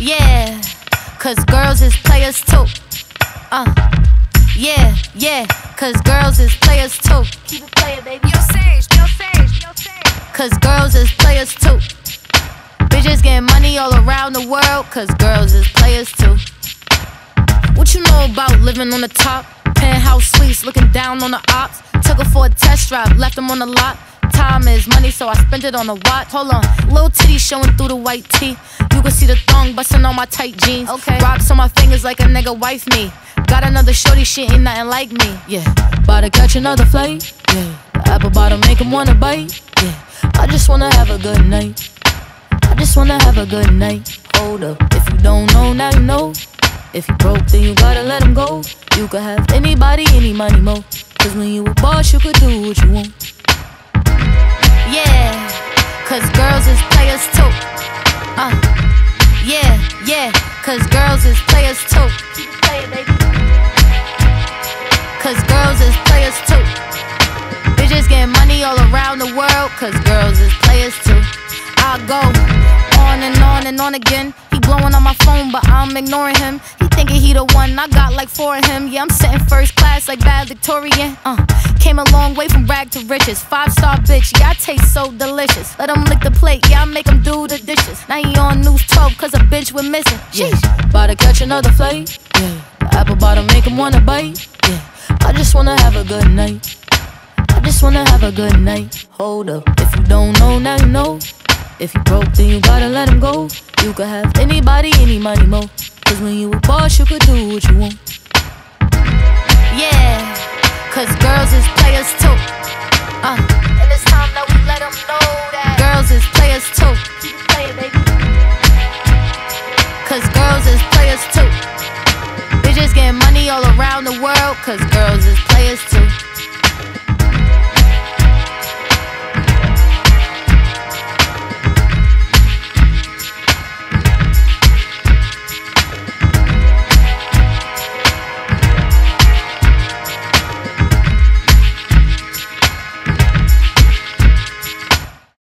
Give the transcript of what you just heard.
Yeah, cause girls is players too. Yeah, yeah, cause girls is players too. Keep it playing, baby. Yo, Sage. Cause girls is players too. Bitches getting money all around the world, cause girls is players too. What you know about living on the top? Penthouse suites, looking down on the ops. Took her for a test drive, left them on the lot. Time is money, so I spent it on a watch. Hold on, little titty showing through the white tee. You can see the thong busting on my tight jeans. Okay. Rocks on my fingers like a nigga wife me. Got another shorty, she ain't nothing like me. Yeah, about to catch another flight. Yeah, the apple bottom make him wanna bite. Yeah, I just wanna have a good night. I just wanna have a good night. Hold up, if you don't know, now you know. If you broke, then you gotta let him go. You could have anybody, any money, mo. Cause when you a boss, you could do what you want. Yeah, cause girls is players too. Yeah, yeah, cause girls is players too. Keep it playing, baby. Cause girls is players too. Bitches getting money all around the world, cause girls is players too. I go on and on again. He blowing on my phone, but I'm ignoring him. He thinking he the one, I got like 4 of him. Yeah, I'm sitting first class like bad Victorian. Came a long way from rag to riches. 5-star bitch, yeah, I taste so delicious. Let him lick the plate, yeah, I make him do the dishes. Now he on news 12, cause a bitch we're missing. Yeah, about to catch another flight. Yeah, the apple bottom make him wanna bite. Yeah, I just wanna have a good night. I just wanna have a good night. Hold up, if you don't know, now you know. If you broke, then you gotta let him go. You could have anybody, any money, mo. Cause when you a boss, you could do what you want. Yeah, cause girls is players too. And it's time that we let them know that girls is players too. Keep it playing, baby. Cause girls is players too. Bitches getting money all around the world, cause girls is players too.